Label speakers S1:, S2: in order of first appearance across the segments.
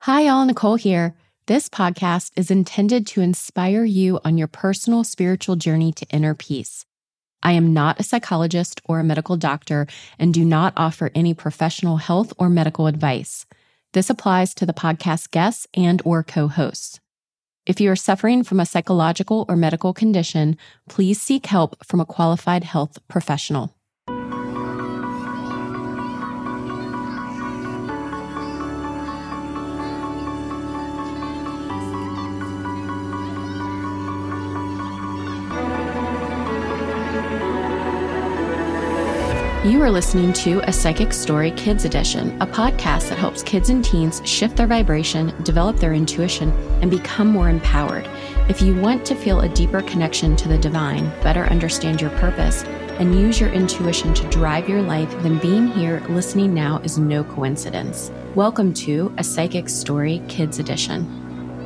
S1: Hi, y'all. Nicole here. This podcast is intended to inspire you on your personal spiritual journey to inner peace. I am not a psychologist or a medical doctor and do not offer any professional health or medical advice. This applies to the podcast guests and or co-hosts. If you are suffering from a psychological or medical condition, please seek help from a qualified health professional. You are listening to A Psychic Story Kids Edition, a podcast that helps kids and teens shift their vibration, develop their intuition, and become more empowered. If you want to feel a deeper connection to the divine, better understand your purpose, and use your intuition to drive your life, then being here listening now is no coincidence. Welcome to A Psychic Story Kids Edition.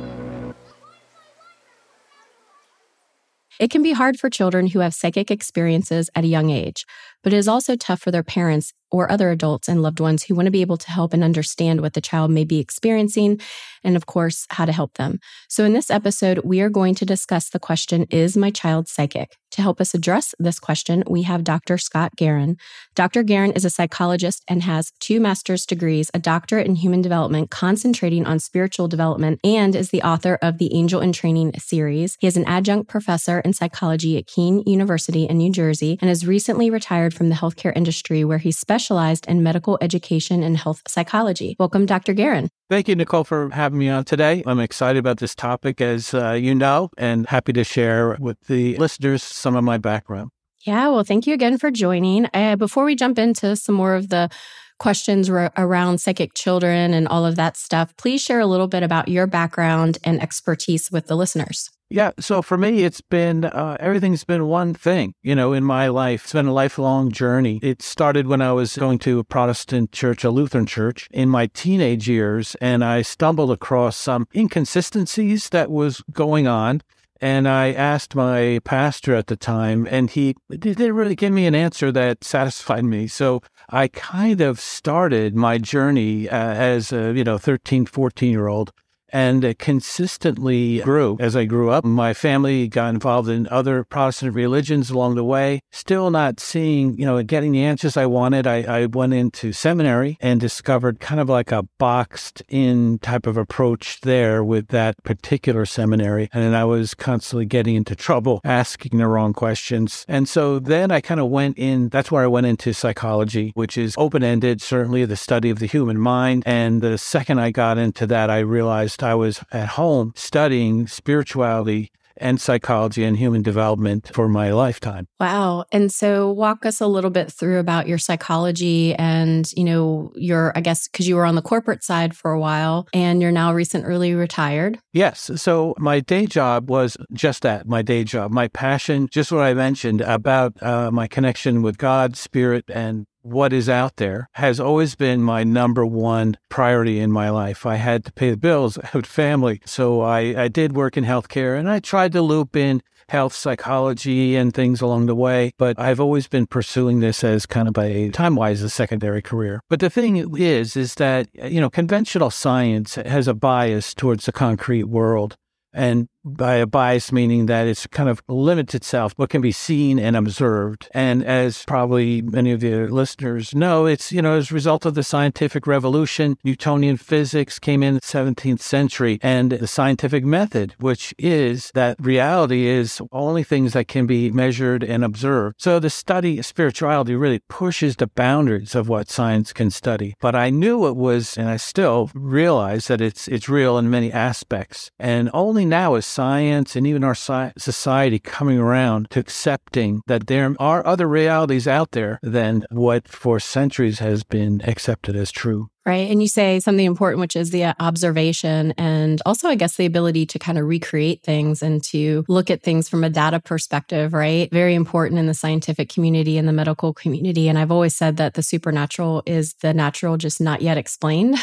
S1: It can be hard for children who have psychic experiences at a young age, but it is also tough for their parents or other adults and loved ones who want to be able to help and understand what the child may be experiencing and, of course, how to help them. So in this episode, we are going to discuss the question, is my child psychic? To help us address this question, we have Dr. Scott Guerin. Dr. Guerin is a psychologist and has 2 master's degrees, a doctorate in human development, concentrating on spiritual development, and is the author of the Angel in Training series. He is an adjunct professor in psychology at Keene University in New Jersey and has recently retired from the healthcare industry where he specialized in medical education and health psychology. Welcome, Dr. Guerin.
S2: Thank you, Nicole, for having me on today. I'm excited about this topic, as you know, and happy to share with the listeners some of my background.
S1: Yeah, well, thank you again for joining. Before we jump into some more of the questions around psychic children and all of that stuff, please share a little bit about your background and expertise with the listeners.
S2: Yeah, so for me, it's been, everything's been one thing, in my life. It's been a lifelong journey. It started when I was going to a Protestant church, a Lutheran church, in my teenage years, and I stumbled across some inconsistencies that was going on. And I asked my pastor at the time, and he didn't really give me an answer that satisfied me. So I kind of started my journey as a 13, 14-year-old. And it consistently grew as I grew up. My family got involved in other Protestant religions along the way. Still not seeing, getting the answers I wanted. I went into seminary and discovered kind of like a boxed in type of approach there with that particular seminary. And then I was constantly getting into trouble, asking the wrong questions. And so then I kind of went in, that's where I went into psychology, which is open-ended, certainly the study of the human mind. And the second I got into that, I realized I was at home studying spirituality and psychology and human development for my lifetime.
S1: Wow. And so walk us a little bit through about your psychology and, I guess, because you were on the corporate side for a while and you're now recently retired.
S2: Yes. So my day job was just that, my day job. My passion, just what I mentioned about my connection with God, spirit, and what is out there has always been my number one priority in my life. I had to pay the bills, I had family. So I did work in healthcare and I tried to loop in health psychology and things along the way. But I've always been pursuing this as kind of time-wise, a secondary career. But the thing is that, conventional science has a bias towards the concrete world. And by a bias, meaning that it's kind of limits itself, what can be seen and observed. And as probably many of the listeners know, it's, as a result of the scientific revolution, Newtonian physics came in the 17th century, and the scientific method, which is that reality is only things that can be measured and observed. So the study of spirituality really pushes the boundaries of what science can study. But I knew it was, and I still realize that it's real in many aspects. And only now is science and even our society coming around to accepting that there are other realities out there than what for centuries has been accepted as true.
S1: Right. And you say something important, which is the observation and also, I guess, the ability to kind of recreate things and to look at things from a data perspective, right? Very important in the scientific community and the medical community. And I've always said that the supernatural is the natural, just not yet explained.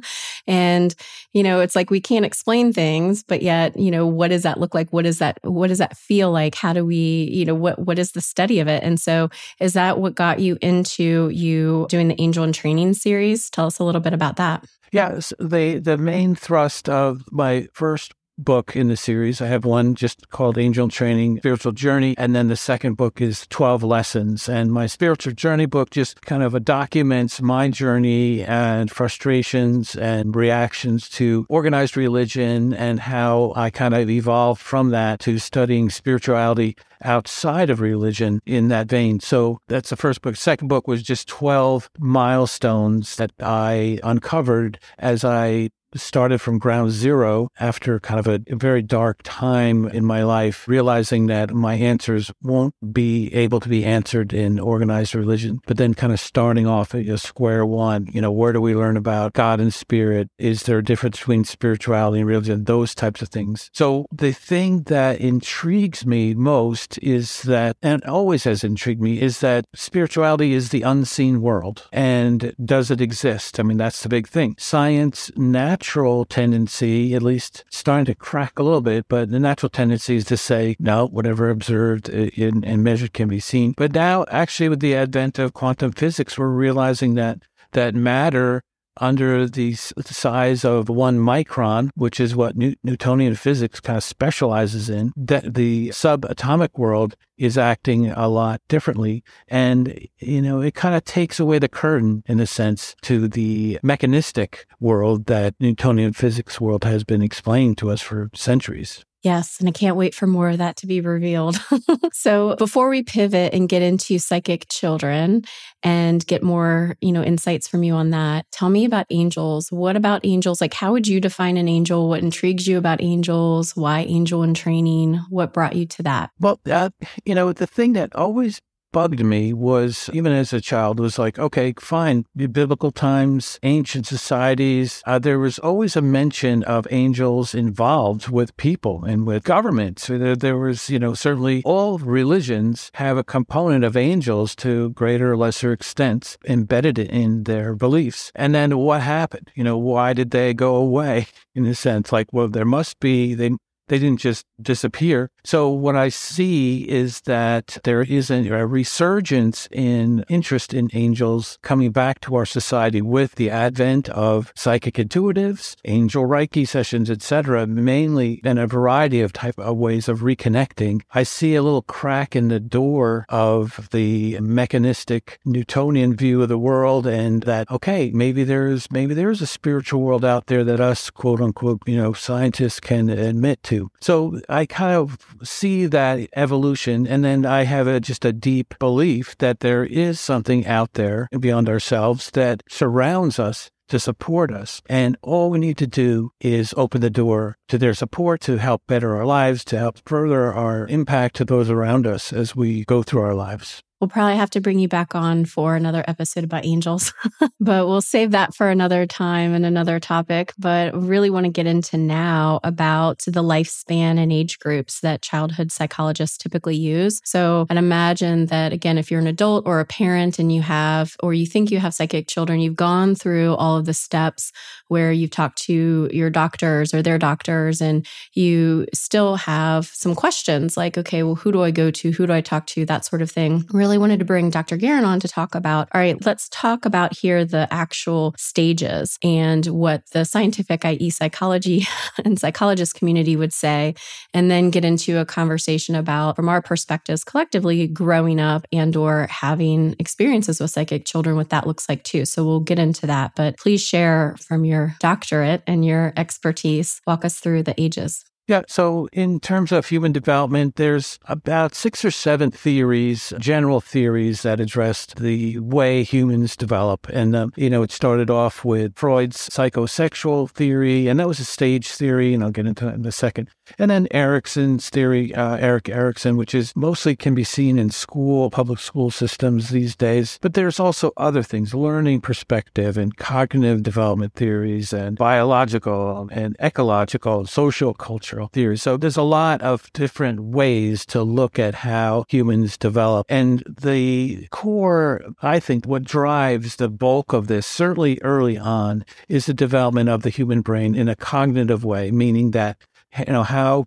S1: And, it's like we can't explain things, but yet, what does that look like? What does that feel like? How do we, what is the study of it? And so is that what got you into you doing the Angel in Training series? Tell us a little bit about that.
S2: Yes, the main thrust of my first book in the series, I have one just called Angel Training, Spiritual Journey, and then the second book is 12 Lessons. And my Spiritual Journey book just kind of documents my journey and frustrations and reactions to organized religion and how I kind of evolved from that to studying spirituality outside of religion in that vein. So that's the first book. Second book was just 12 milestones that I uncovered as I started from ground zero after kind of a very dark time in my life, realizing that my answers won't be able to be answered in organized religion, but then kind of starting off at square one. Where do we learn about God and spirit? Is there a difference between spirituality and religion? Those types of things. So the thing that intrigues me most is that, and always has intrigued me, is that spirituality is the unseen world. And does it exist? I mean, that's the big thing. Science natural tendency, at least starting to crack a little bit, but the natural tendency is to say, no, whatever observed and measured can be seen. But now, actually, with the advent of quantum physics, we're realizing that matter under the size of 1 micron, which is what Newtonian physics kind of specializes in, that the subatomic world is acting a lot differently. And, it kind of takes away the curtain, in a sense, to the mechanistic world that Newtonian physics world has been explained to us for centuries.
S1: Yes, and I can't wait for more of that to be revealed. So before we pivot and get into psychic children and get more, insights from you on that, tell me about angels. What about angels? Like, how would you define an angel? What intrigues you about angels? Why angel in training? What brought you to that?
S2: Well, the thing that always bugged me was, even as a child, was like, okay, fine, biblical times, ancient societies, there was always a mention of angels involved with people and with governments. There was, certainly all religions have a component of angels to greater or lesser extents embedded in their beliefs. And then what happened? Why did they go away? In a sense, like, well, there must be, they didn't just disappear. So what I see is that there is a resurgence in interest in angels coming back to our society with the advent of psychic intuitives, angel Reiki sessions, etc., mainly in a variety of type of ways of reconnecting. I see a little crack in the door of the mechanistic Newtonian view of the world, and that, okay, maybe there's a spiritual world out there that us, quote unquote, scientists can admit to. So I kind of see that evolution, and then I have just a deep belief that there is something out there beyond ourselves that surrounds us to support us. And all we need to do is open the door to their support to help better our lives, to help further our impact to those around us as we go through our lives.
S1: We'll probably have to bring you back on for another episode about angels, but we'll save that for another time and another topic. But really want to get into now about the lifespan and age groups that childhood psychologists typically use. So I'd imagine that, again, if you're an adult or a parent and you have, or you think you have psychic children, you've gone through all of the steps where you've talked to your doctors or their doctors, and you still have some questions like, okay, well, who do I go to? Who do I talk to? That sort of thing. Really wanted to bring Dr. Guerin on to talk about, all right, let's talk about here the actual stages and what the scientific, i.e. psychology and psychologist community would say, and then get into a conversation about, from our perspectives collectively, growing up and or having experiences with psychic children, what that looks like too. So we'll get into that, but please share from your doctorate and your expertise, walk us through the ages.
S2: Yeah, so in terms of human development, there's about 6 or 7 theories, general theories that address the way humans develop. And, it started off with Freud's psychosexual theory, and that was a stage theory, and I'll get into that in a second. And then Erickson's theory, Erik Erikson, which is mostly can be seen in public school systems these days. But there's also other things, learning perspective and cognitive development theories and biological and ecological, social cultural theories. So there's a lot of different ways to look at how humans develop. And the core, I think, what drives the bulk of this, certainly early on, is the development of the human brain in a cognitive way, meaning that how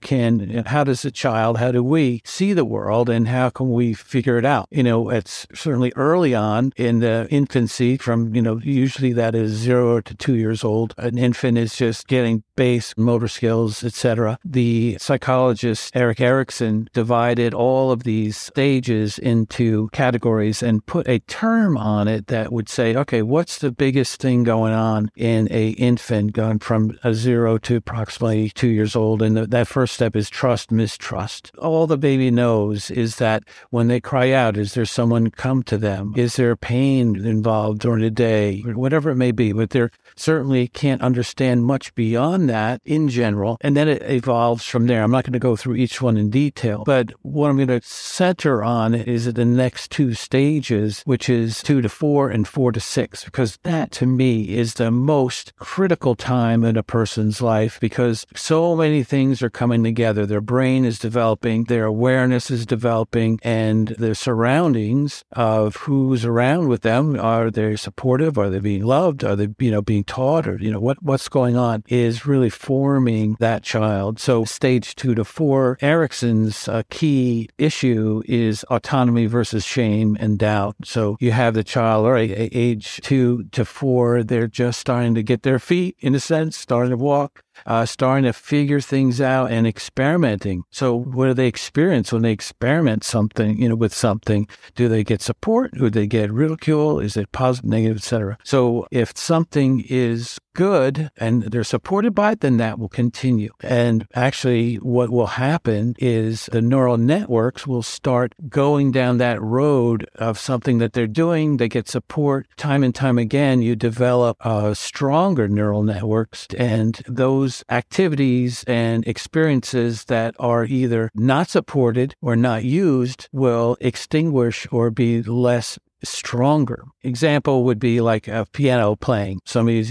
S2: do we see the world, and how can we figure it out? It's certainly early on in the infancy from, usually that is 0 to 2 years old. An infant is just getting base motor skills, etc. The psychologist Erik Erikson divided all of these stages into categories and put a term on it that would say, okay, what's the biggest thing going on in a infant going from a 0 to approximately 2 years old? And that first step is trust, mistrust. All the baby knows is that when they cry out, is there someone come to them? Is there pain involved during the day? Whatever it may be, but they certainly can't understand much beyond that in general. And then it evolves from there. I'm not going to go through each one in detail, but what I'm going to center on is the next two stages, which is 2 to 4 and 4 to 6, because that to me is the most critical time in a person's life, because so many things are coming together. Their brain is developing, their awareness is developing, and the surroundings of who's around with them, are they supportive? Are they being loved? Are they, being taught? Or, what's going on is really forming that child. So stage 2 to 4, Erikson's key issue is autonomy versus shame and doubt. So you have the child, all right, age 2 to 4, they're just starting to get their feet, in a sense, starting to walk, starting to figure things out and experimenting. So what do they experience when they experiment something, with something? Do they get support? Do they get ridicule? Is it positive, negative, etc.? So if something is good and they're supported by it, then that will continue. And actually what will happen is the neural networks will start going down that road of something that they're doing. They get support time and time again. You develop stronger neural networks, and those activities and experiences that are either not supported or not used will extinguish or be less stronger. Example would be like a piano playing. Somebody's,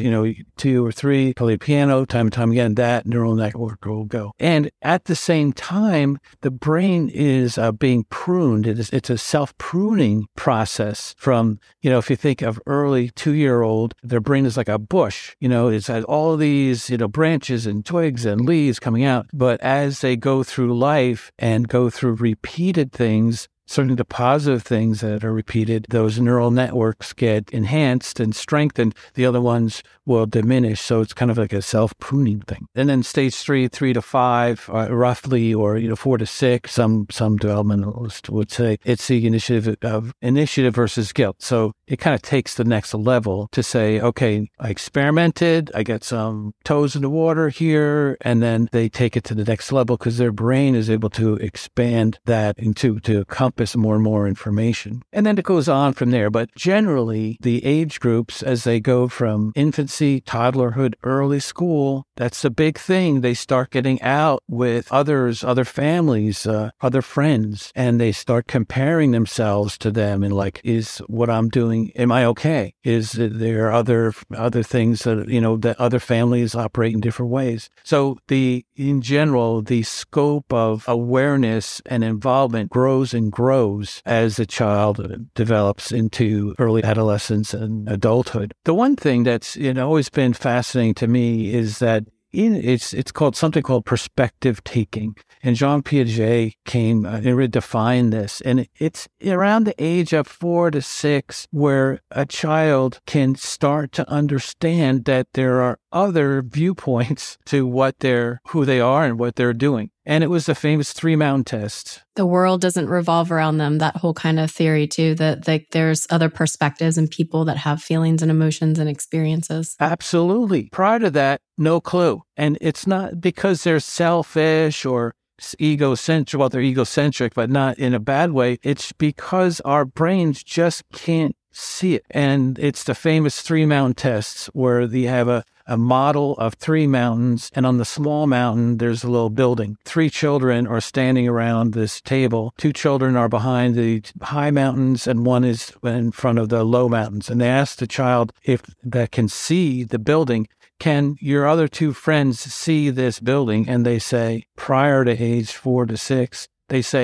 S2: 2 or 3 play piano time and time again, that neural network will go. And at the same time, the brain is being pruned. It's a self-pruning process from, if you think of early 2-year-old, their brain is like a bush, it's had all these, branches and twigs and leaves coming out. But as they go through life and go through repeated things, certainly the positive things that are repeated, those neural networks get enhanced and strengthened. The other ones will diminish. So it's kind of like a self-pruning thing. And then stage 3 to 5, roughly, or 4 to 6, some developmentalists would say it's the initiative versus guilt. So it kind of takes the next level to say, okay, I experimented, I got some toes in the water here, and then they take it to the next level because their brain is able to expand that to encompass more and more information. And then it goes on from there. But generally, the age groups, as they go from infancy, toddlerhood, early school, that's the big thing. They start getting out with others, other families, other friends, and they start comparing themselves to them and like, is what I'm doing, am I okay? Is there other things that, that other families operate in different ways? So in general, the scope of awareness and involvement grows and grows as the child develops into early adolescence and adulthood. The one thing that's always been fascinating to me is that it's called something called perspective taking. And Jean Piaget came and really defined this. And it's around the age of 4 to 6 where a child can start to understand that there are other viewpoints to who they are and what they're doing. And it was the famous 3 mountain test.
S1: The world doesn't revolve around them, that whole kind of theory too, that there's other perspectives and people that have feelings and emotions and experiences.
S2: Absolutely. Prior to that, no clue. And it's not because they're selfish or egocentric. Well, they're egocentric, but not in a bad way. It's because our brains just can't see it. And it's the famous 3 mountain tests where they have a model of 3 mountains, and on the small mountain, there's a little building. 3 children are standing around this table. 2 children are behind the high mountains, and 1 is in front of the low mountains. And they ask the child that can see the building, can your other 2 friends see this building? And they say, prior to age 4 to 6, they say,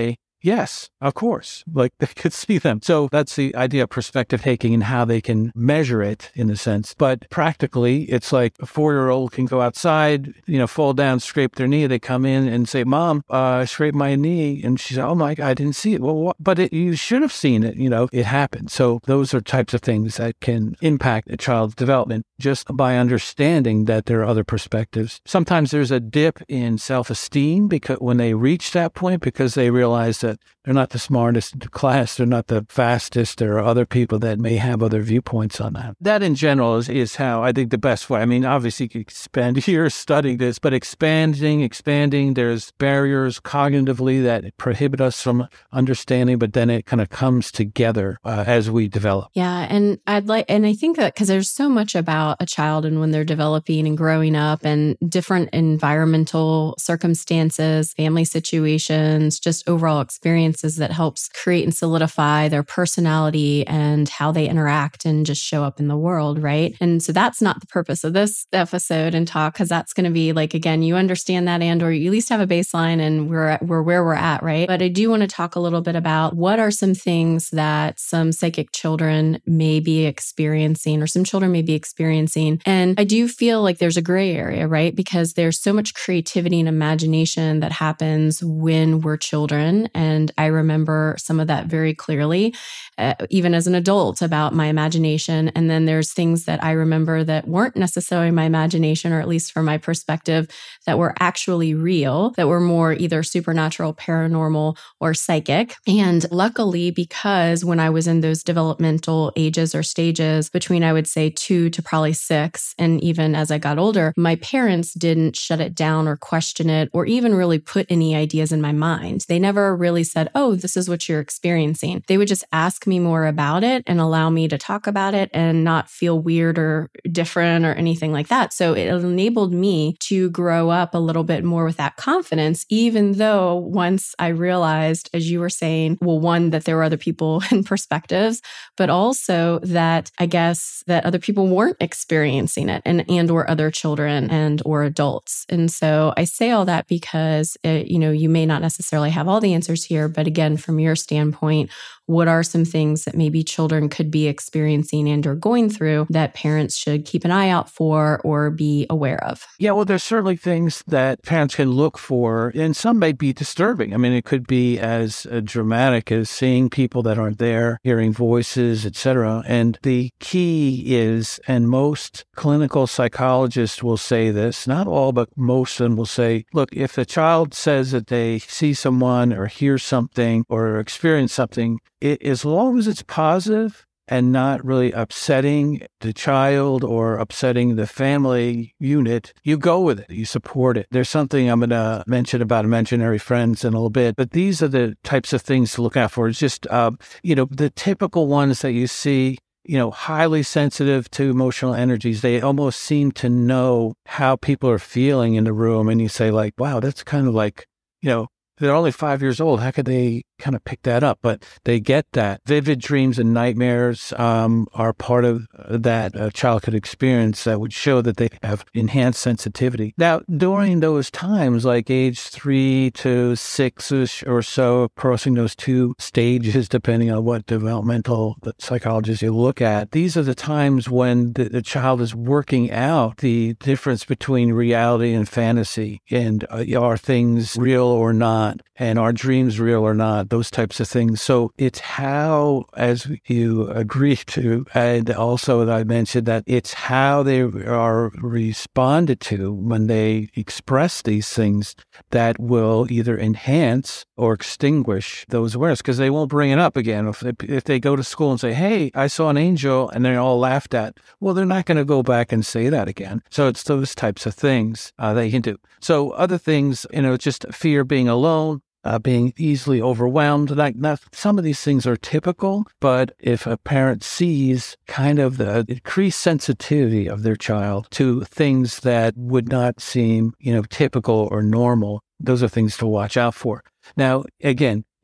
S2: Yes, of course. Like they could see them. So that's the idea of perspective taking and how they can measure it in a sense. But practically, it's like a 4-year-old can go outside, fall down, scrape their knee. They come in and say, Mom, I scraped my knee. And she said, oh my God, I didn't see it. Well, what? But you should have seen it. It happened. So those are types of things that can impact a child's development just by understanding that there are other perspectives. Sometimes there's a dip in self-esteem because when they reach that point, because they realize that they're not the smartest in the class, they're not the fastest, there are other people that may have other viewpoints on that. That in general is how I think the best way. I mean, obviously you could spend years studying this, but expanding, there's barriers cognitively that prohibit us from understanding, but then it kind of comes together as we develop.
S1: Yeah. And I think that because there's so much about a child and when they're developing and growing up and different environmental circumstances, family situations, just overall experiences that helps create and solidify their personality and how they interact and just show up in the world, right? And so that's not the purpose of this episode and talk, because that's going to be like, again, you understand that and or you at least have a baseline and we're where we're at, right? But I do want to talk a little bit about what are some things that some psychic children may be experiencing or some children may be experiencing. And I do feel like there's a gray area, right? Because there's so much creativity and imagination that happens when we're children. And I remember some of that very clearly, even as an adult, about my imagination. And then there's things that I remember that weren't necessarily my imagination, or at least from my perspective, that were actually real, that were more either supernatural, paranormal, or psychic. And luckily, because when I was in those developmental ages or stages between, I would say 2 to probably 6, and even as I got older, my parents didn't shut it down or question it or even really put any ideas in my mind. They never really said, oh, this is what you're experiencing. They would just ask me more about it and allow me to talk about it and not feel weird or different or anything like that. So it enabled me to grow up a little bit more with that confidence, even though once I realized, as you were saying, well, one, that there were other people and perspectives, but also that I guess that other people weren't experiencing it and or other children and or adults. And so I say all that because, you may not necessarily have all the answers here, but again, from your standpoint, what are some things that maybe children could be experiencing and or going through that parents should keep an eye out for or be aware of?
S2: Yeah, well, there's certainly things that parents can look for, and some may be disturbing. I mean, it could be as dramatic as seeing people that aren't there, hearing voices, etc. And the key is, and most clinical psychologists will say this, not all, but most of them will say, look, if the child says that they see someone or hear something or experience something, as long as it's positive and not really upsetting the child or upsetting the family unit, you go with it. You support it. There's something I'm going to mention about imaginary friends in a little bit, but these are the types of things to look out for. It's just, the typical ones that you see, highly sensitive to emotional energies. They almost seem to know how people are feeling in the room. And you say like, wow, that's kind of like, they're only 5 years old. How could they kind of pick that up? But they get that. Vivid dreams and nightmares are part of that a child could experience that would show that they have enhanced sensitivity. Now, during those times, like age 3 to 6 or so, crossing those 2 stages, depending on what developmental psychologists you look at, these are the times when the child is working out the difference between reality and fantasy. And are things real or not? And are dreams real or not? Those types of things. So it's how, as you agree to, and also that I mentioned that it's how they are responded to when they express these things that will either enhance or extinguish those awareness, because they won't bring it up again. If they go to school and say, hey, I saw an angel, and they're all laughed at, well, they're not going to go back and say that again. So it's those types of things they can do. So other things, just fear being alone, being easily overwhelmed. Some of these things are typical, but if a parent sees kind of the increased sensitivity of their child to things that would not seem, typical or normal, those are things to watch out for. Now, again,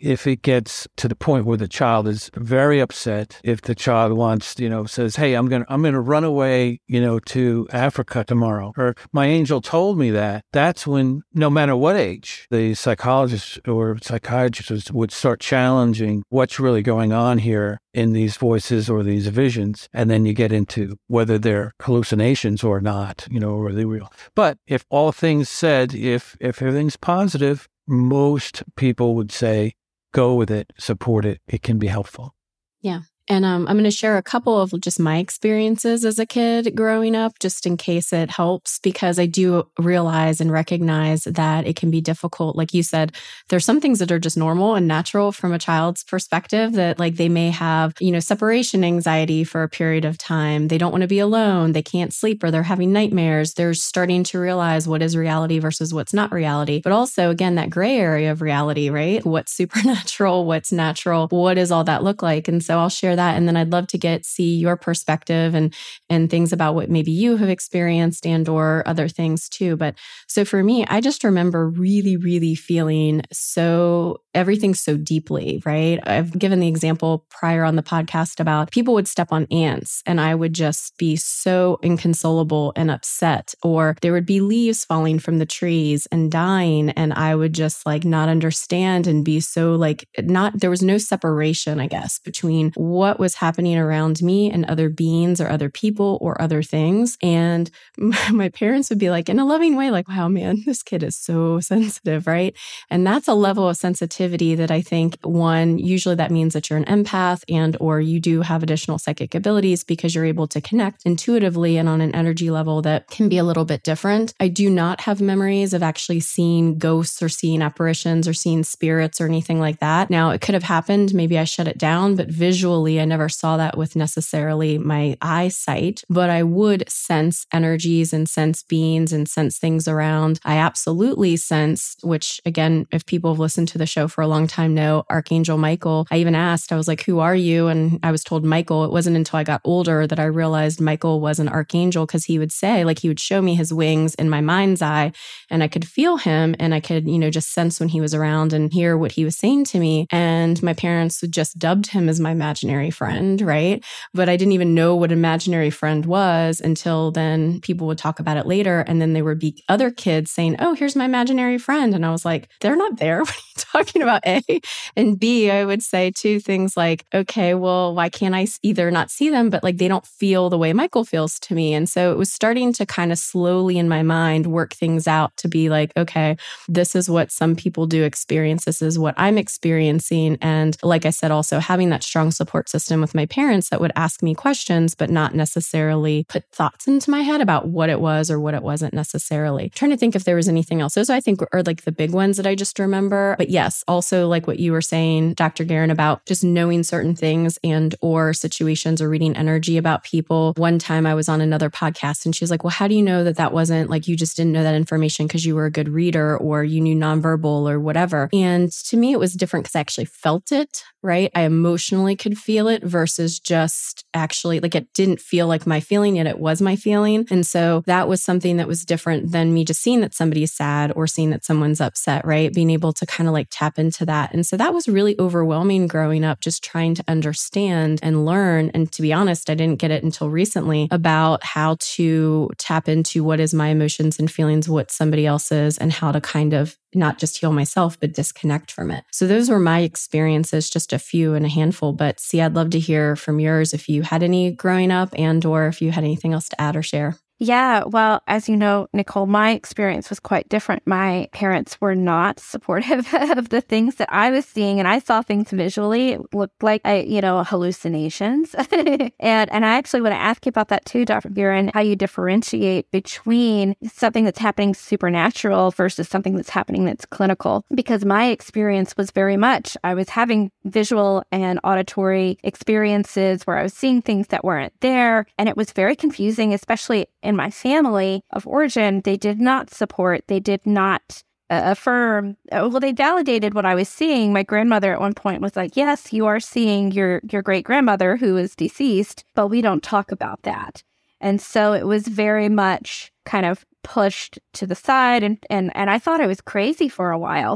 S2: if it gets to the point where the child is very upset, if the child wants, says, hey, I'm going to run away, to Africa tomorrow, or my angel told me that's when, no matter what age, the psychologist or psychiatrist would start challenging what's really going on here in these voices or these visions. And then you get into whether they're hallucinations or not, or are they real. But if all things said, if everything's positive, most people would say, go with it, support it. It can be helpful.
S1: Yeah. And I'm going to share a couple of just my experiences as a kid growing up, just in case it helps, because I do realize and recognize that it can be difficult. Like you said, there's some things that are just normal and natural from a child's perspective that like they may have, separation anxiety for a period of time. They don't want to be alone. They can't sleep or they're having nightmares. They're starting to realize what is reality versus what's not reality. But also, again, that gray area of reality, right? What's supernatural? What's natural? What does all that look like? And so I'll share that. And then I'd love to see your perspective and things about what maybe you have experienced and or other things too. But so for me, I just remember really, really feeling everything so deeply, right? I've given the example prior on the podcast about people would step on ants and I would just be so inconsolable and upset, or there would be leaves falling from the trees and dying. And I would just like not understand and be so like there was no separation, I guess, between what was happening around me and other beings or other people or other things. And my parents would be like, in a loving way, like, wow, man, this kid is so sensitive, right? And that's a level of sensitivity that I think, one, usually that means that you're an empath and or you do have additional psychic abilities because you're able to connect intuitively and on an energy level that can be a little bit different. I do not have memories of actually seeing ghosts or seeing apparitions or seeing spirits or anything like that. Now, it could have happened. Maybe I shut it down, but visually, I never saw that with necessarily my eyesight, but I would sense energies and sense beings and sense things around. I absolutely sensed, which again, if people have listened to the show for a long time know, Archangel Michael. I even asked, I was like, who are you? And I was told Michael. It wasn't until I got older that I realized Michael was an archangel, because he would say, like, he would show me his wings in my mind's eye and I could feel him and I could, just sense when he was around and hear what he was saying to me. And my parents just dubbed him as my imaginary friend, right? But I didn't even know what imaginary friend was until then people would talk about it later. And then there would be other kids saying, oh, here's my imaginary friend. And I was like, they're not there. What are you talking about, A? And B, I would say too things like, okay, well, why can't I either not see them, but like they don't feel the way Michael feels to me. And so it was starting to kind of slowly in my mind work things out to be like, okay, this is what some people do experience. This is what I'm experiencing. And like I said, also having that strong support system with my parents that would ask me questions, but not necessarily put thoughts into my head about what it was or what it wasn't necessarily. I'm trying to think if there was anything else. Those I think are like the big ones that I just remember. But yes, also like what you were saying, Dr. Guerin, about just knowing certain things and or situations or reading energy about people. One time I was on another podcast and she was like, well, how do you know that wasn't like you just didn't know that information because you were a good reader or you knew nonverbal or whatever? And to me, it was different because I actually felt it, right? I emotionally could feel it versus just actually like it didn't feel like my feeling, yet it was my feeling. And so that was something that was different than me just seeing that somebody is sad or seeing that someone's upset, right? Being able to kind of like tap into that. And so that was really overwhelming growing up, just trying to understand and learn. And to be honest, I didn't get it until recently about how to tap into what is my emotions and feelings, what somebody else's, and how to kind of not just heal myself, but disconnect from it. So those were my experiences, just a few and a handful. But see, I'd love to hear from yours if you had any growing up and or if you had anything else to add or share.
S3: Yeah, well, as you know, Nicole, my experience was quite different. My parents were not supportive of the things that I was seeing, and I saw things visually. It looked like, hallucinations. and I actually want to ask you about that too, Dr. Guerin, how you differentiate between something that's happening supernatural versus something that's happening that's clinical. Because my experience was very much, I was having visual and auditory experiences where I was seeing things that weren't there, and it was very confusing, especially in my family of origin. They did not support, they did not affirm, they validated what I was seeing. My grandmother at one point was like, yes, you are seeing your great-grandmother who is deceased, but we don't talk about that. And so it was very much kind of pushed to the side, and I thought I was crazy for a while.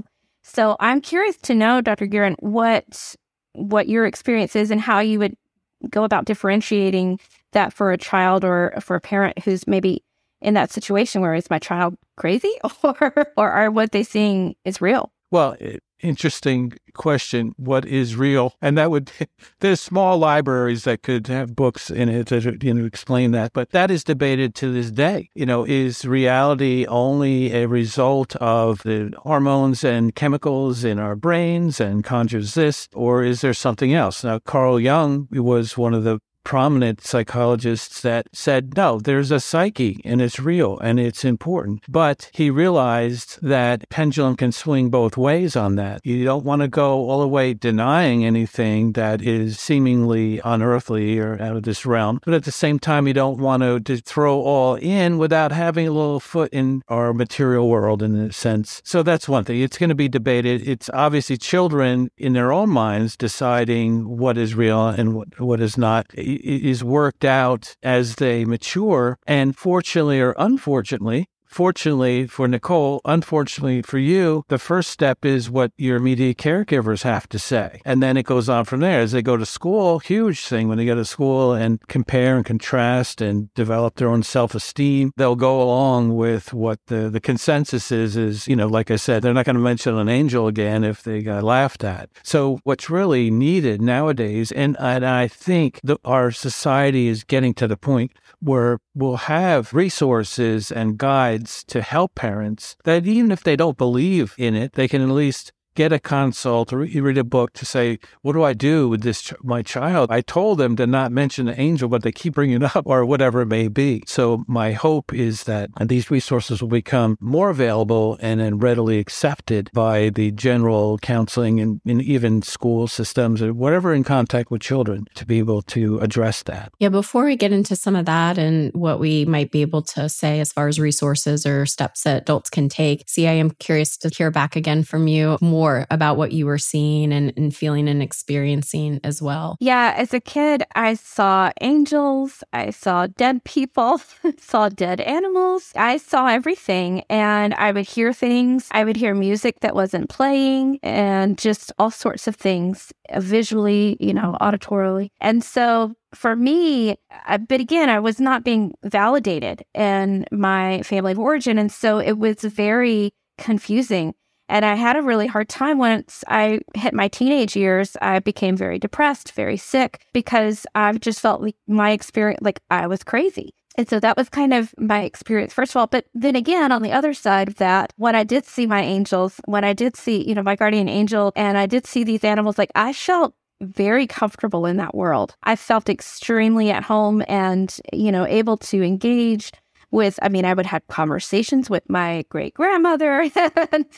S3: So I'm curious to know, Dr. Guerin, what your experience is and how you would go about differentiating that for a child or for a parent who's maybe in that situation where is my child crazy or are what they seeing is real?
S2: Well, interesting question. What is real? And that would, there's small libraries that could have books in it to, explain that. But that is debated to this day. Is reality only a result of the hormones and chemicals in our brains and conjures this, or is there something else? Now, Carl Jung was one of the prominent psychologists that said, no, there's a psyche and it's real and it's important. But he realized that pendulum can swing both ways on that. You don't want to go all the way denying anything that is seemingly unearthly or out of this realm. But at the same time, you don't want to throw all in without having a little foot in our material world in a sense. So that's one thing. It's going to be debated. It's obviously children in their own minds deciding what is real and what is not. Is worked out as they mature. And fortunately or unfortunately, fortunately for Nicole, unfortunately for you, the first step is what your immediate caregivers have to say. And then it goes on from there. As they go to school, huge thing when they go to school and compare and contrast and develop their own self-esteem, they'll go along with what the consensus is, like I said, they're not going to mention an angel again if they got laughed at. So what's really needed nowadays, and I think our society is getting to the point where we'll have resources and guides to help parents that even if they don't believe in it, they can at least get a consult or read a book to say, what do I do with this my child? I told them to not mention the angel, but they keep bringing it up or whatever it may be. So my hope is that these resources will become more available and then readily accepted by the general counseling and even school systems or whatever in contact with children to be able to address that.
S1: Yeah, before we get into some of that and what we might be able to say as far as resources or steps that adults can take, I am curious to hear back again from you more about what you were seeing and feeling and experiencing as well.
S3: Yeah, as a kid, I saw angels, I saw dead people, saw dead animals. I saw everything, and I would hear things. I would hear music that wasn't playing and just all sorts of things visually, auditorily. And so for me, but again, I was not being validated in my family of origin. And so it was very confusing. And I had a really hard time once I hit my teenage years. I became very depressed, very sick, because I just felt like my experience, like I was crazy. And so that was kind of my experience, first of all. But then again, on the other side of that, when I did see my angels, when I did see, my guardian angel, and I did see these animals, like I felt very comfortable in that world. I felt extremely at home and, able to engage with, I would have conversations with my great grandmother and,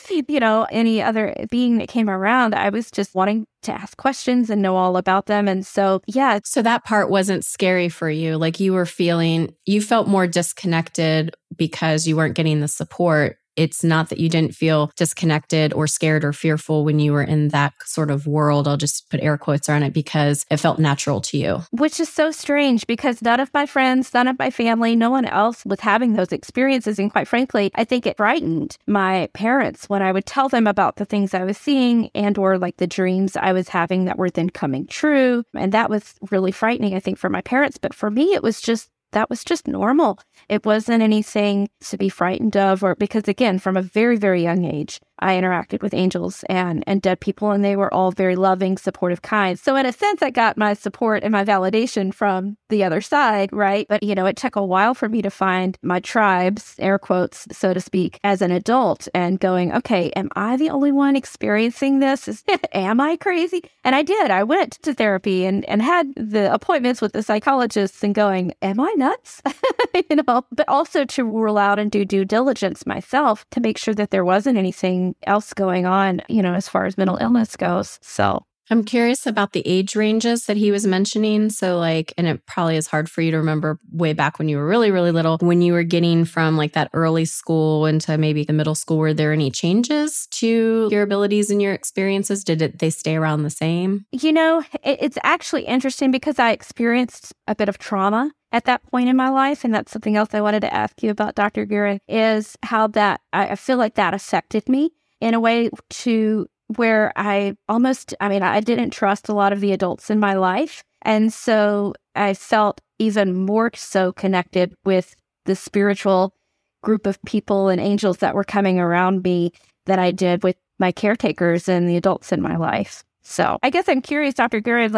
S3: any other being that came around. I was just wanting to ask questions and know all about them. And so, yeah.
S1: So that part wasn't scary for you. Like you felt more disconnected because you weren't getting the support. It's not that you didn't feel disconnected or scared or fearful when you were in that sort of world. I'll just put air quotes around it because it felt natural to you.
S3: Which is so strange because none of my friends, none of my family, no one else was having those experiences. And quite frankly, I think it frightened my parents when I would tell them about the things I was seeing and or like the dreams I was having that were then coming true. And that was really frightening, I think, for my parents. But for me, that was just normal. It wasn't anything to be frightened of, or because again, from a very, very young age, I interacted with angels and dead people, and they were all very loving, supportive, kind. So in a sense, I got my support and my validation from the other side, right? But, it took a while for me to find my tribes, air quotes, so to speak, as an adult and going, okay, am I the only one experiencing this? Am I crazy? And I did. I went to therapy and had the appointments with the psychologists and going, am I nuts? But also to rule out and do due diligence myself to make sure that there wasn't anything else going on, as far as mental illness goes. So
S1: I'm curious about the age ranges that he was mentioning. So and it probably is hard for you to remember way back when you were really, really little, when you were getting from like that early school into maybe the middle school, were there any changes to your abilities and your experiences? They stay around the same?
S3: It's actually interesting because I experienced a bit of trauma at that point in my life. And that's something else I wanted to ask you about, Dr. Guerin, is how that I feel like that affected me. in a way to where I didn't trust a lot of the adults in my life. And so I felt even more so connected with the spiritual group of people and angels that were coming around me than I did with my caretakers and the adults in my life. So I guess I'm curious, Dr. Guerin,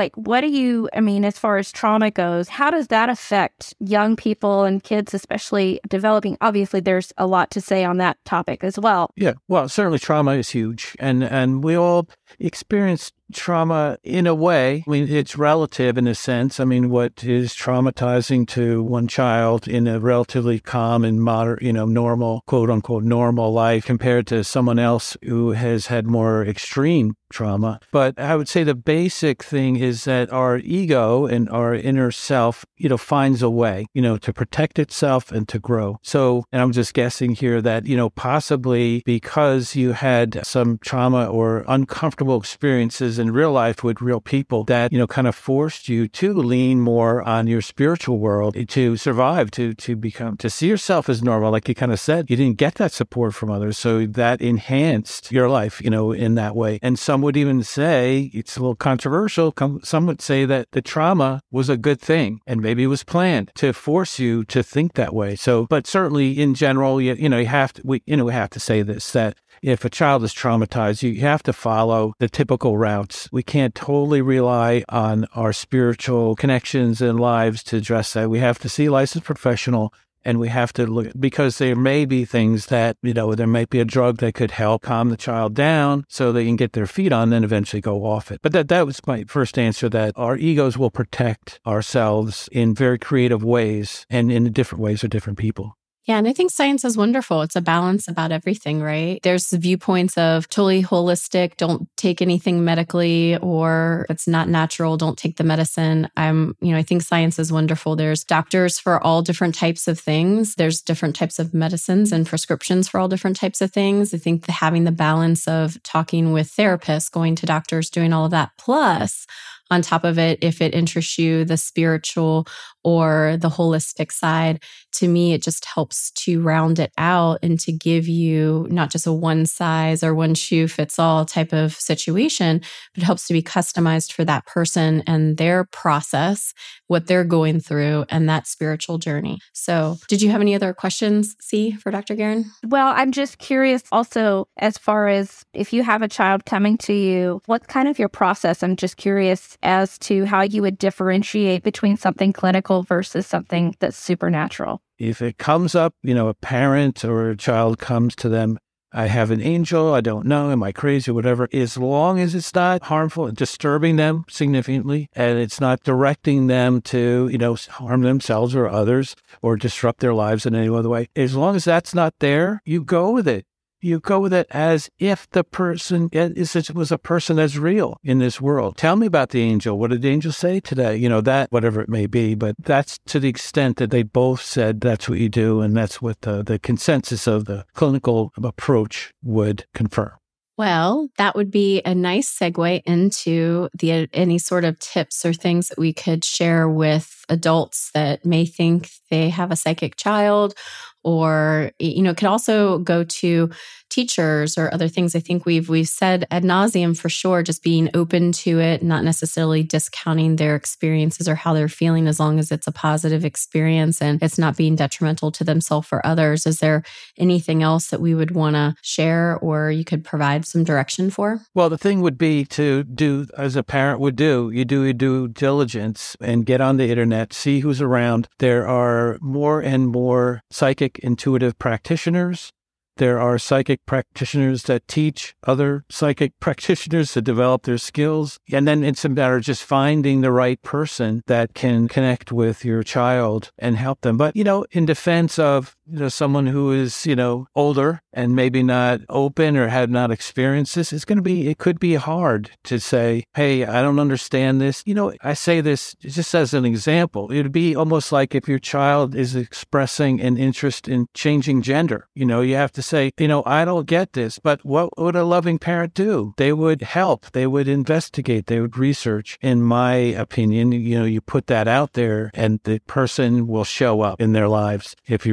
S3: as far as trauma goes, how does that affect young people and kids, especially developing? Obviously, there's a lot to say on that topic as well.
S2: Yeah, well, certainly trauma is huge. And we all experience trauma in a way. I mean, it's relative in a sense. I mean, what is traumatizing to one child in a relatively calm and moderate, normal, quote unquote, normal life compared to someone else who has had more extreme trauma. But I would say the basic thing is that our ego and our inner self, finds a way, to protect itself and to grow. So, and I'm just guessing here that, possibly because you had some trauma or uncomfortable experiences in real life with real people that, kind of forced you to lean more on your spiritual world to survive, to see yourself as normal. Like you kind of said, you didn't get that support from others. So that enhanced your life, in that way. And some would even say, it's a little controversial, some would say that the trauma was a good thing and maybe it was planned to force you to think that way. So, but certainly in general, we have to say this, that if a child is traumatized, you have to follow the typical routes. We can't totally rely on our spiritual connections and lives to address that. We have to see a licensed professional, and we have to look, because there may be things that, there might be a drug that could help calm the child down so they can get their feet on and then eventually go off it. But that was my first answer, that our egos will protect ourselves in very creative ways and in different ways for different people.
S1: Yeah, and I think science is wonderful. It's a balance about everything, right? There's the viewpoints of totally holistic, don't take anything medically, or if it's not natural, don't take the medicine. I think science is wonderful. There's doctors for all different types of things. There's different types of medicines and prescriptions for all different types of things. I think having the balance of talking with therapists, going to doctors, doing all of that, plus on top of it, if it interests you, the spiritual or the holistic side, to me, it just helps to round it out and to give you not just a one size or one shoe fits all type of situation, but it helps to be customized for that person and their process, what they're going through, and that spiritual journey. So did you have any other questions, C, for Dr. Guerin?
S3: Well, I'm just curious also, as far as if you have a child coming to you, what's kind of your process? I'm just curious as to how you would differentiate between something clinical versus something that's supernatural.
S2: If it comes up, a parent or a child comes to them, I have an angel, I don't know, am I crazy, whatever, as long as it's not harmful, disturbing them significantly, and it's not directing them to, harm themselves or others or disrupt their lives in any other way, as long as that's not there, you go with it. You go with it as if the person was a person that's real in this world. Tell me about the angel. What did the angel say today? That, whatever it may be. But that's to the extent that they both said that's what you do. And that's what the consensus of the clinical approach would confirm.
S1: Well, that would be a nice segue into any sort of tips or things that we could share with adults that may think they have a psychic child, or, could also go to teachers or other things. I think we've said ad nauseum for sure, just being open to it, not necessarily discounting their experiences or how they're feeling, as long as it's a positive experience and it's not being detrimental to themselves or others. Is there anything else that we would want to share or you could provide some direction for?
S2: Well, the thing would be to do, as a parent would do, you do your due diligence and get on the internet, see who's around. There are more and more psychic intuitive practitioners. There are psychic practitioners that teach other psychic practitioners to develop their skills. And then it's a matter of just finding the right person that can connect with your child and help them. But, in defense of, someone who is, older and maybe not open or had not experienced this, it could be hard to say, hey, I don't understand this. I say this just as an example. It'd be almost like if your child is expressing an interest in changing gender. You have to say, I don't get this, but what would a loving parent do? They would help. They would investigate. They would research. In my opinion, you put that out there and the person will show up in their lives if you really do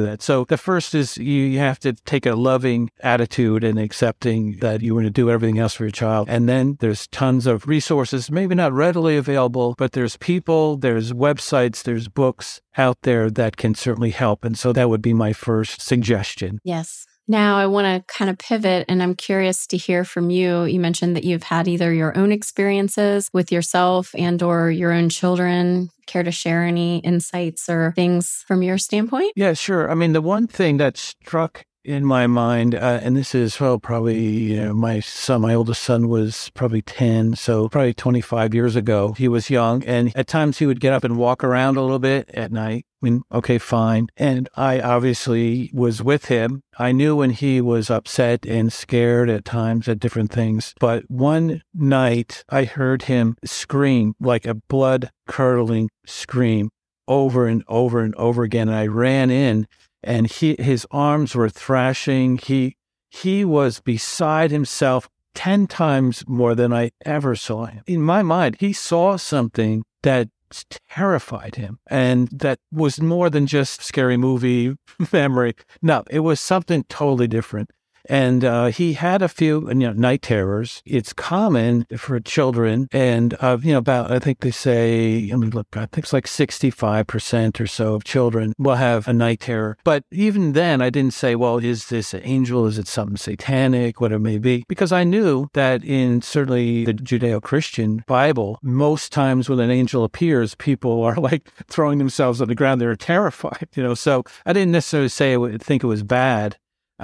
S2: that. So the first is you have to take a loving attitude and accepting that you want to do everything else for your child. And then there's tons of resources, maybe not readily available, but there's people, there's websites, there's books out there that can certainly help. And so that would be my first suggestion.
S1: Yes. Now, I want to kind of pivot, and I'm curious to hear from you. You mentioned that you've had either your own experiences with yourself and or your own children. Care to share any insights or things from your standpoint?
S2: Yeah, sure. I mean, the one thing that struck in my mind, and this is, probably, my oldest son was probably 10, so probably 25 years ago. He was young, and at times he would get up and walk around a little bit at night. I mean, okay, fine. And I obviously was with him. I knew when he was upset and scared at times at different things. But one night I heard him scream, like a blood-curdling scream, over and over and over again. And I ran in, and his arms were thrashing. He was beside himself 10 times more than I ever saw him. In my mind, he saw something that terrified him, and that was more than just scary movie memory. No, it was something totally different. And he had a few, night terrors. It's common for children, and about, I think they say, I think it's like 65% or so of children will have a night terror. But even then, I didn't say, well, is this an angel? Is it something satanic? Whatever it may be, because I knew that in certainly the Judeo-Christian Bible, most times when an angel appears, people are like throwing themselves on the ground. They're terrified, So I didn't necessarily think it was bad.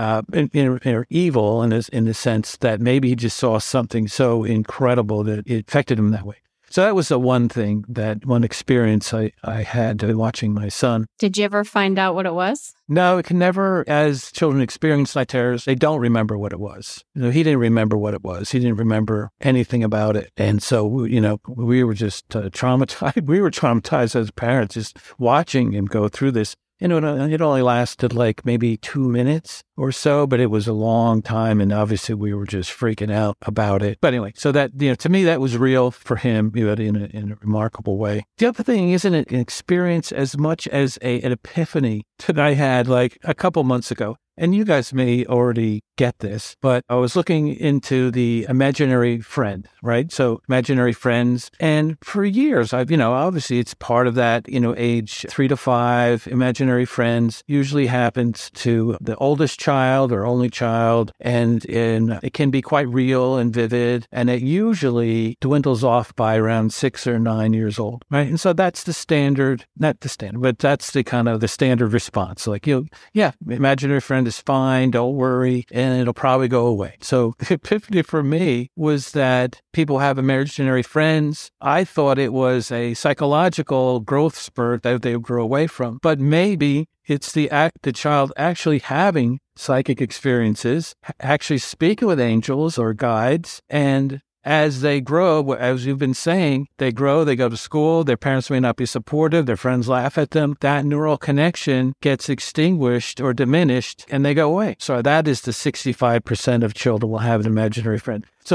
S2: Or evil in the sense that maybe he just saw something so incredible that it affected him that way. So that was the one experience I had watching my son.
S1: Did you ever find out what it was?
S2: No, it can never, as children experience night terrors, they don't remember what it was. He didn't remember what it was. He didn't remember anything about it. And so, we were just traumatized. We were traumatized as parents, just watching him go through this. It only lasted like maybe 2 minutes or so, but it was a long time. And obviously we were just freaking out about it. But anyway, so that, to me, that was real for him, in a remarkable way. The other thing isn't an experience as much as an epiphany that I had like a couple months ago. And you guys may already get this, but I was looking into the imaginary friend, right? So imaginary friends. And for years, I've, obviously it's part of that, age 3 to 5, imaginary friends usually happens to the oldest child or only child. And it can be quite real and vivid. And it usually dwindles off by around 6 or 9 years old, right? And so that's the standard, not the standard, but that's the kind of the standard response. Like, imaginary friend is fine, don't worry, and it'll probably go away. So the epiphany for me was that people have imaginary friends. I thought it was a psychological growth spurt that they would grow away from, but maybe it's the child actually having psychic experiences, actually speaking with angels or guides, and as they grow, as you've been saying, they grow, they go to school, their parents may not be supportive, their friends laugh at them. That neural connection gets extinguished or diminished, and they go away. So that is the 65% of children will have an imaginary friend. So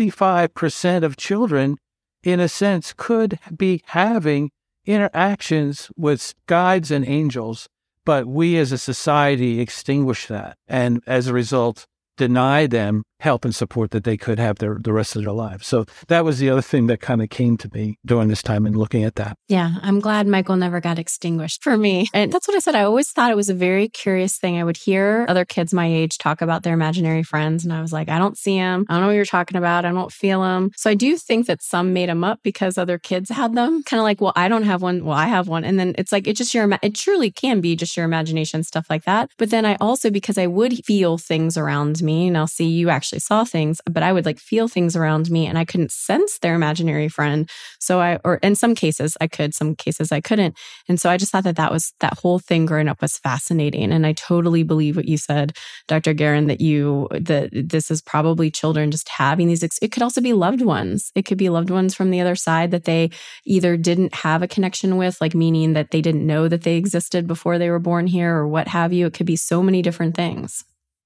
S2: 65% of children, in a sense, could be having interactions with guides and angels, but we as a society extinguish that. And as a result, deny them help and support that they could have the rest of their lives. So that was the other thing that kind of came to me during this time and looking at that.
S1: Yeah, I'm glad Michael never got extinguished for me. And that's what I said. I always thought it was a very curious thing. I would hear other kids my age talk about their imaginary friends. And I was like, I don't see them. I don't know what you're talking about. I don't feel them. So I do think that some made them up because other kids had them. Kind of like, well, I don't have one. Well, I have one. And then it's like, it's just it truly can be just your imagination, stuff like that. But then I also, because I would feel things around me, and I'll see you actually saw things, but I would like feel things around me and I couldn't sense their imaginary friend. So or in some cases I could, some cases I couldn't. And so I just thought that whole thing growing up was fascinating. And I totally believe what you said, Dr. Guerin, that this is probably children just having these, it could also be loved ones. It could be loved ones from the other side that they either didn't have a connection with, like meaning that they didn't know that they existed before they were born here or what have you. It could be so many different things.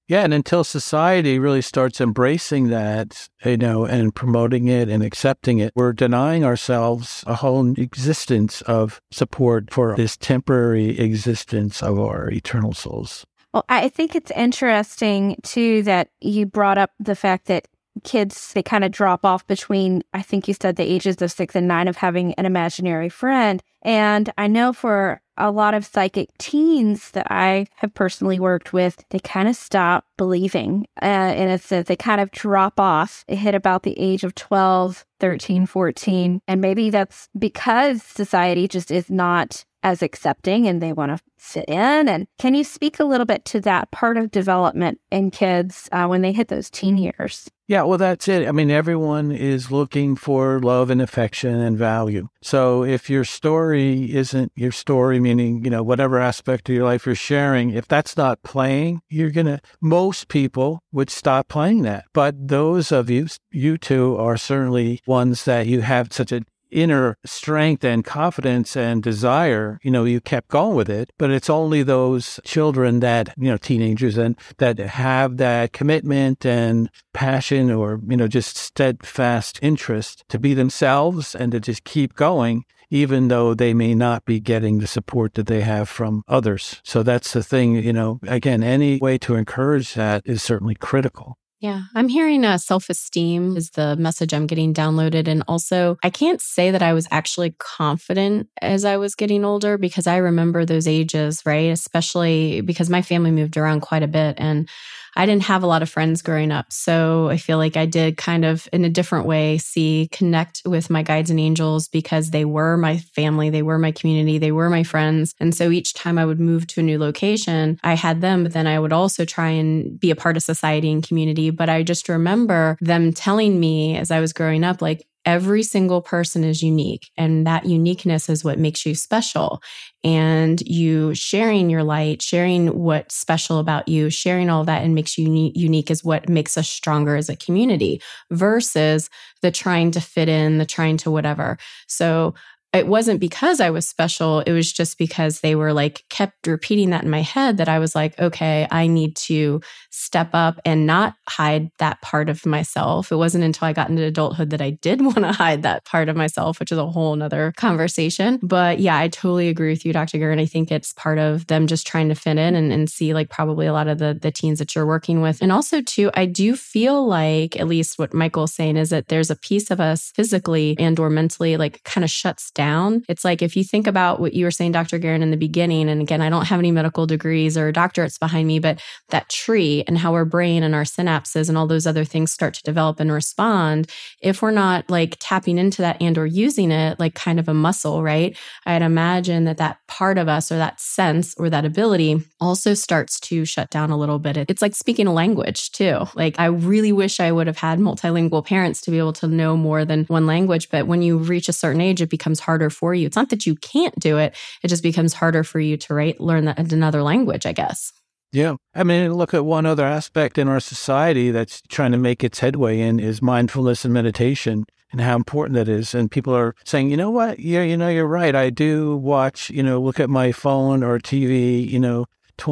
S2: Yeah, and until society really starts embracing that, and promoting it and accepting it, we're denying ourselves a whole existence of support for this temporary existence of our eternal souls.
S3: Well, I think it's interesting, too, that you brought up the fact that kids, they kind of drop off between, I think you said the ages of 6 and 9 of having an imaginary friend. And I know for a lot of psychic teens that I have personally worked with, they kind of stop believing in a sense. They kind of drop off. They hit about the age of 12, 13, 14. And maybe that's because society just is not as accepting and they want to fit in. And can you speak a little bit to that part of development in kids when they hit those teen years?
S2: Yeah, well, that's it. I mean, everyone is looking for love and affection and value. So if your story isn't your story, meaning, whatever aspect of your life you're sharing, if that's not playing, most people would stop playing that. But those of you two are certainly ones that you have such an inner strength and confidence and desire, you kept going with it. But it's only those children that, teenagers, and that have that commitment and passion or, just steadfast interest to be themselves and to just keep going, even though they may not be getting the support that they have from others. So that's the thing, again, any way to encourage that is certainly critical.
S1: Yeah, I'm hearing self-esteem is the message I'm getting downloaded. And also, I can't say that I was actually confident as I was getting older because I remember those ages, right? Especially because my family moved around quite a bit and I didn't have a lot of friends growing up. So I feel like I did kind of in a different way connect with my guides and angels because they were my family, they were my community, they were my friends. And so each time I would move to a new location, I had them, but then I would also try and be a part of society and community. But I just remember them telling me as I was growing up, like, every single person is unique, and that uniqueness is what makes you special. And you sharing your light, sharing what's special about you, sharing all that and makes you unique is what makes us stronger as a community versus the trying to fit in, the trying to whatever. So it wasn't because I was special. It was just because they were kept repeating that in my head that I was like, okay, I need to step up and not hide that part of myself. It wasn't until I got into adulthood that I did want to hide that part of myself, which is a whole nother conversation. But yeah, I totally agree with you, Dr. Guerin. I think it's part of them just trying to fit in and see probably a lot of the teens that you're working with. And also too, I do feel like, at least what Michael's saying is that there's a piece of us physically and or mentally kind of shuts down. It's like if you think about what you were saying, Dr. Guerin, in the beginning, and again, I don't have any medical degrees or doctorates behind me, but that tree and how our brain and our synapses and all those other things start to develop and respond, if we're not tapping into that and or using it kind of a muscle, right? I'd imagine that part of us or that sense or that ability also starts to shut down a little bit. It's like speaking a language too. I really wish I would have had multilingual parents to be able to know more than one language. But when you reach a certain age, it becomes harder for you. It's not that you can't do it. It just becomes harder for you to learn another language, I guess.
S2: Yeah. I mean, look at one other aspect in our society that's trying to make its headway in is mindfulness and meditation and how important that is. And people are saying, you know what? Yeah, you're right. I do watch, look at my phone or TV,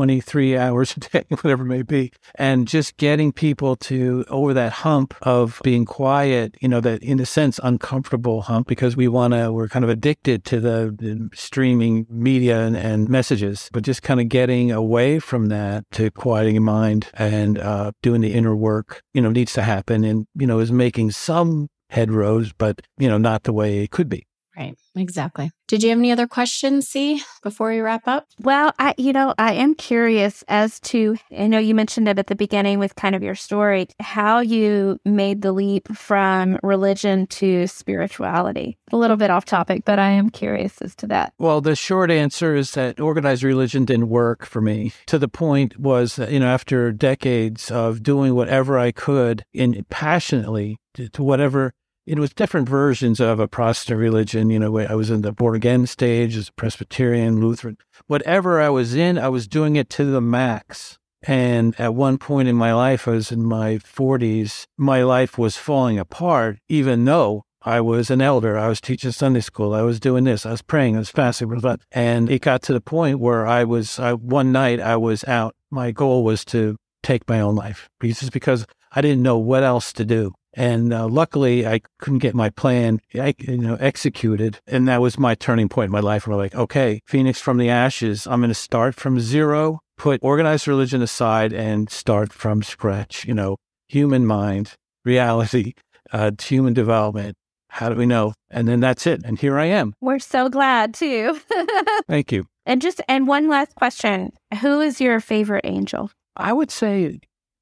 S2: 23 hours a day, whatever it may be. And just getting people over that hump of being quiet, that in a sense, uncomfortable hump because we're kind of addicted to the streaming media and messages, but just kind of getting away from that to quieting your mind and doing the inner work, needs to happen and, is making some headrows, but, not the way it could be.
S1: Right. Exactly. Did you have any other questions, C, before we wrap up?
S3: Well, I am curious as to, I know you mentioned it at the beginning with kind of your story, how you made the leap from religion to spirituality. A little bit off topic, but I am curious as to that.
S2: Well, the short answer is that organized religion didn't work for me. To the point was that, after decades of doing whatever I could passionately to whatever. It was different versions of a Protestant religion. I was in the born again stage as a Presbyterian, Lutheran. Whatever I was in, I was doing it to the max. And at one point in my life, I was in my 40s, my life was falling apart, even though I was an elder. I was teaching Sunday school. I was doing this. I was praying. I was fasting. And it got to the point where one night I was out. My goal was to take my own life. Just because I didn't know what else to do. And luckily, I couldn't get my plan executed. And that was my turning point in my life. Where I'm like, okay, Phoenix from the ashes, I'm going to start from zero, put organized religion aside and start from scratch. Human mind, reality, human development. How do we know? And then that's it. And here I am.
S3: We're so glad too.
S2: Thank you.
S3: And one last question. Who is your favorite angel?
S2: I would say,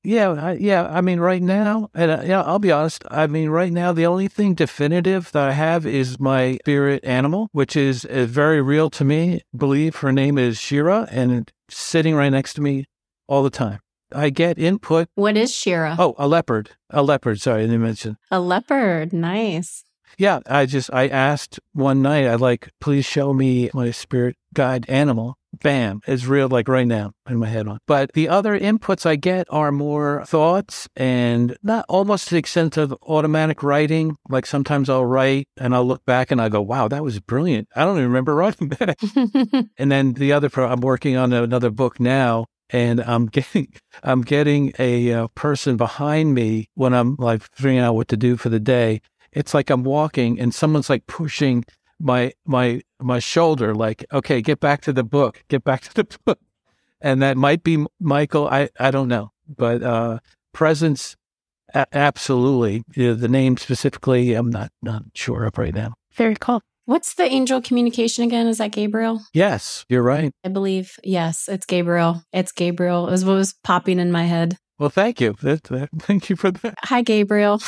S2: I mean, right now, and I'll be honest, I mean, right now, the only thing definitive that I have is my spirit animal, which is very real to me. I believe her name is Shira, and sitting right next to me all the time. I get input.
S1: What is Shira?
S2: Oh, a leopard. Sorry, I didn't mention.
S1: A leopard. Nice.
S2: Yeah, I asked one night, please show me my spirit guide animal. Bam, it's real, like right now in my head on. But the other inputs I get are more thoughts and not almost to the extent of automatic writing. Like sometimes I'll write and I'll look back and I go, wow, that was brilliant. I don't even remember writing that. And then the other, I'm working on another book now. And I'm getting a person behind me when I'm like figuring out what to do for the day. It's like I'm walking and someone's like pushing my shoulder, like, okay, get back to the book. And that might be Michael. I don't know, but presence, absolutely. The name specifically, I'm not sure of right now.
S3: Very cool.
S1: What's the angel communication again? Is that Gabriel?
S2: Yes, you're right.
S1: I believe, yes, it's Gabriel. It was what was popping in my head.
S2: Well, thank you. Thank you for that.
S1: Hi, Gabriel.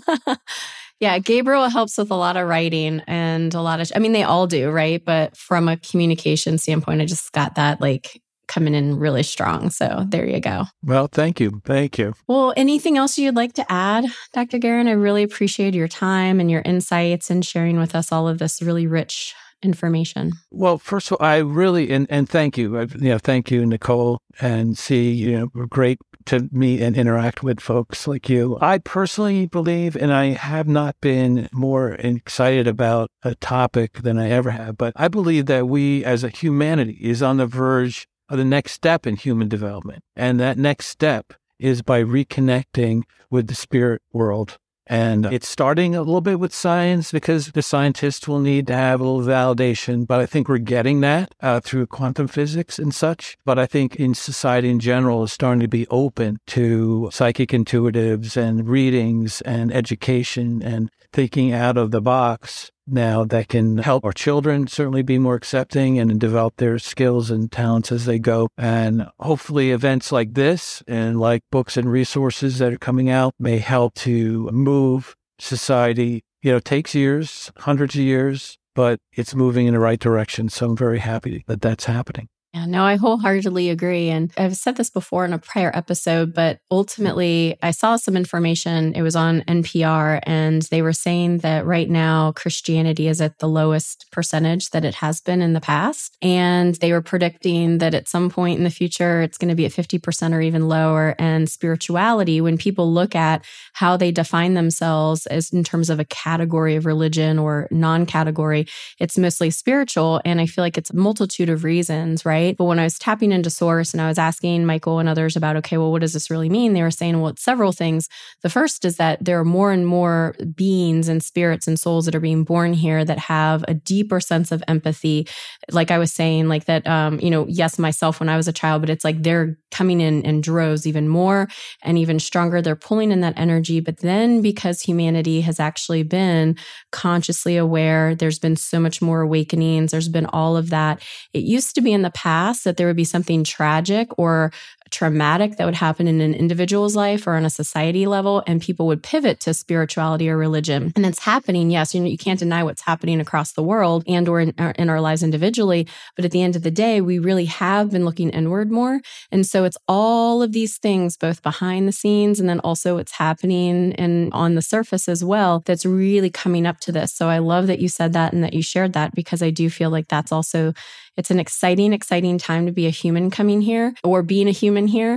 S1: Yeah, Gabriel helps with a lot of writing and a lot of, they all do, right? But from a communication standpoint, I just got that coming in really strong. So there you go.
S2: Well, thank you. Thank you.
S1: Well, anything else you'd like to add, Dr. Guerin? I really appreciate your time and your insights and sharing with us all of this really rich information.
S2: Well, first of all, I really, and thank you. Thank you, Nicole and C. Great to meet and interact with folks like you. I personally believe, and I have not been more excited about a topic than I ever have, but I believe that we as a humanity is on the verge of the next step in human development. And that next step is by reconnecting with the spirit world. And it's starting a little bit with science because the scientists will need to have a little validation. But I think we're getting that through quantum physics and such. But I think in society in general is starting to be open to psychic intuitives and readings and education and thinking out of the box now that can help our children certainly be more accepting and develop their skills and talents as they go. And hopefully events like this and like books and resources that are coming out may help to move society. It takes years, hundreds of years, but it's moving in the right direction. So I'm very happy that that's happening.
S1: Yeah, no, I wholeheartedly agree. And I've said this before in a prior episode, but ultimately I saw some information. It was on NPR and they were saying that right now Christianity is at the lowest percentage that it has been in the past. And they were predicting that at some point in the future, it's going to be at 50% or even lower. And spirituality, when people look at how they define themselves as in terms of a category of religion or non-category, it's mostly spiritual. And I feel like it's a multitude of reasons, right? But when I was tapping into source and I was asking Michael and others about, okay, well, what does this really mean? They were saying, well, it's several things. The first is that there are more and more beings and spirits and souls that are being born here that have a deeper sense of empathy. Like I was saying, like that, yes, myself when I was a child, but it's like they're coming in droves even more and even stronger. They're pulling in that energy. But then because humanity has actually been consciously aware, there's been so much more awakenings. There's been all of that. It used to be in the past that there would be something tragic or traumatic that would happen in an individual's life or on a society level, and people would pivot to spirituality or religion. And it's happening. Yes, you can't deny what's happening across the world and or in our lives individually. But at the end of the day, we really have been looking inward more. And so it's all of these things, both behind the scenes and then also what's happening and on the surface as well, that's really coming up to this. So I love that you said that and that you shared that, because I do feel like that's also, it's an exciting time to be a human coming here or being a human here. And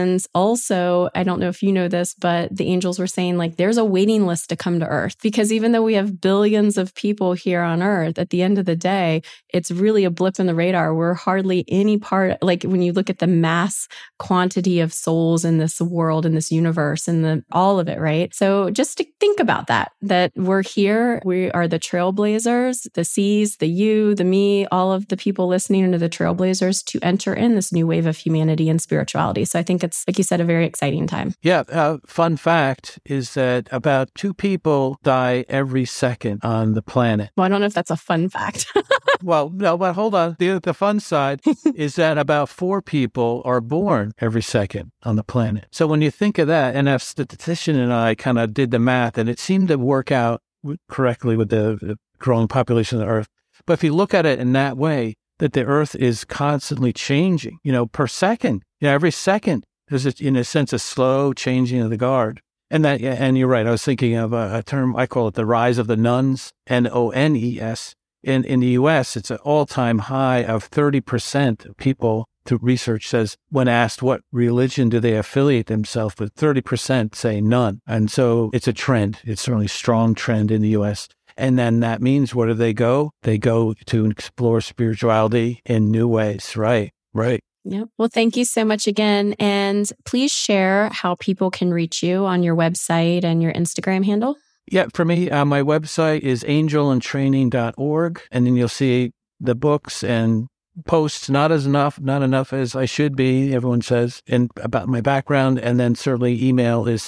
S1: And also, I don't know if you know this, but the angels were saying like there's a waiting list to come to Earth, because even though we have billions of people here on Earth, at the end of the day, it's really a blip in the radar. We're hardly any part, like when you look at the mass quantity of souls in this world, in this universe, and all of it, right? So just to think about that we're here, we are the trailblazers, the C's, the you, the me, all of the people listening are the trailblazers to enter in this new wave of humanity and spirituality. So I think it's, like you said, a very exciting time.
S2: Yeah. Fun fact is that about 2 people die every second on the planet.
S1: Well, I don't know if that's a fun fact.
S2: Well, no, but hold on. The fun side is that about 4 people are born every second on the planet. So when you think of that, and a statistician and I kind of did the math, and it seemed to work out correctly with the growing population of the Earth. But if you look at it in that way, that the Earth is constantly changing, per second. Every second, there's, in a sense, a slow changing of the guard. And you're right. I was thinking of a term, I call it the rise of the nones, N-O-N-E-S. In the U.S., it's an all-time high of 30% of people, through research says, when asked what religion do they affiliate themselves with, 30% say none. And so it's a trend. It's certainly a strong trend in the U.S. And then that means, where do they go? They go to explore spirituality in new ways. Right.
S1: Yep. Well, thank you so much again. And please share how people can reach you on your website and your Instagram handle.
S2: Yeah, for me, my website is angelandtraining.org, and then you'll see the books and posts, not enough as I should be, everyone says, and about my background. And then certainly email is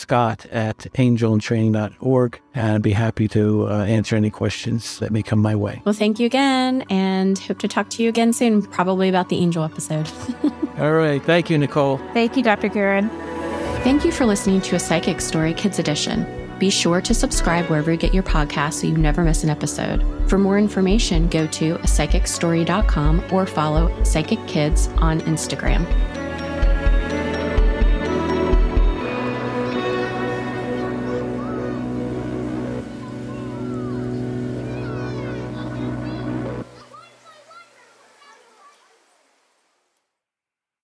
S2: scott@angelandtraining.org, and I'd be happy to answer any questions that may come my way.
S1: Well, thank you again, and hope to talk to you again soon, probably about the angel episode.
S2: All right. Thank you, Nicole.
S3: Thank you, Dr. Karen.
S1: Thank you for listening to A Psychic Story Kids Edition. Be sure to subscribe wherever you get your podcasts so you never miss an episode. For more information, go to apsychicstory.com or follow Psychic Kids on Instagram.